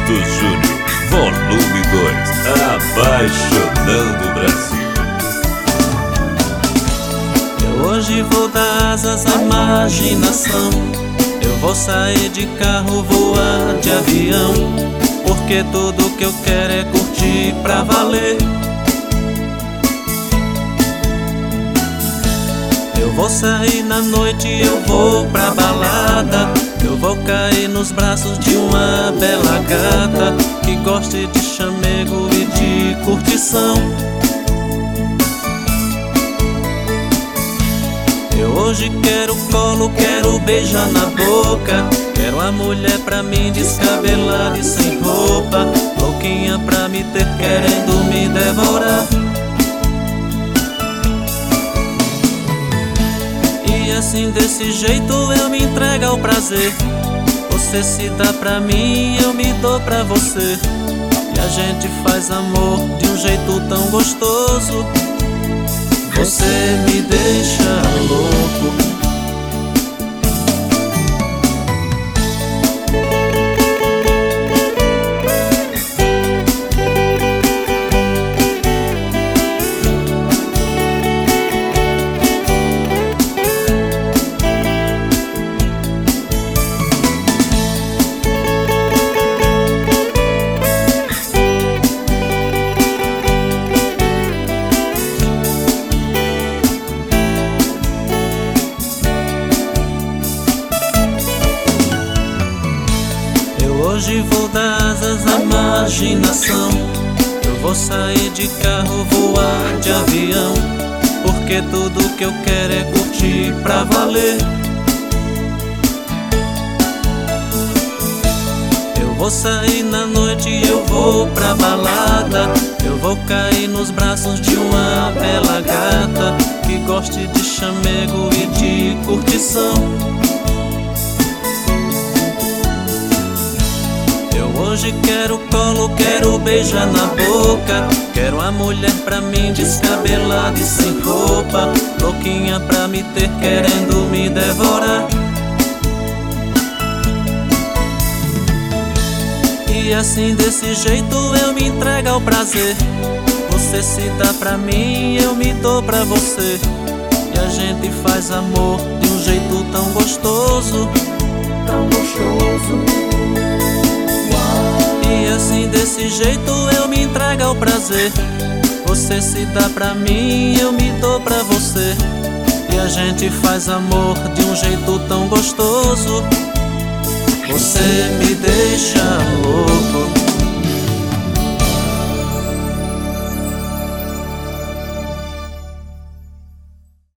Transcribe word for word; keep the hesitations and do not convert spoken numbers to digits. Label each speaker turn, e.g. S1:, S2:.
S1: Santos Júnior, volume dois, apaixonando o Brasil.
S2: Eu hoje vou dar asas à imaginação. Eu vou sair de carro, voar de avião, porque tudo que eu quero é curtir pra valer. Eu vou sair na noite, eu vou pra balada, eu vou cair nos braços de uma bela gata que goste de chamego e de curtição. Eu hoje quero colo, quero beijar na boca, quero a mulher pra mim descabelada e sem roupa, louquinha pra me ter querendo me devorar. E assim desse jeito eu me entrego ao prazer. Você se dá pra mim, eu me dou pra você, e a gente faz amor de um jeito tão gostoso. Você me deixa louco. Hoje vou dar asas à imaginação. Eu vou sair de carro, voar de avião, porque tudo que eu quero é curtir pra valer. Eu vou sair na noite, eu vou pra balada, eu vou cair nos braços de uma bela gata que goste de chamego e de curtição. Hoje quero colo, quero beijar na boca, quero a mulher pra mim descabelada e sem roupa, louquinha pra me ter querendo me devorar. E assim desse jeito eu me entrego ao prazer. Você se dá pra mim, eu me dou pra você, e a gente faz amor de um jeito tão gostoso, tão gostoso. E assim desse jeito eu me entrego ao prazer. Você se dá pra mim, eu me dou pra você, e a gente faz amor de um jeito tão gostoso. Você me deixa